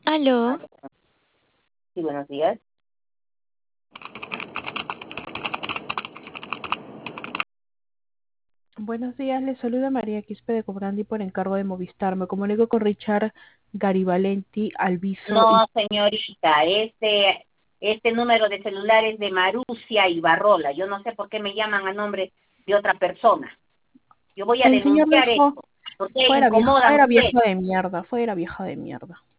Aló, Sí, buenos días. Buenos días, les saluda María Quispe de Cobrandi por encargo de Movistar. Me comunico con Richard Garibalenti Alviso y No, señorita, este número de celular es de Marucia Ibarrola. Yo no sé por qué me llaman a nombre de otra persona. Yo voy a el señor denunciar dejó esto, porque incomodan fuera ustedes. vieja de mierda, fuera vieja de mierda.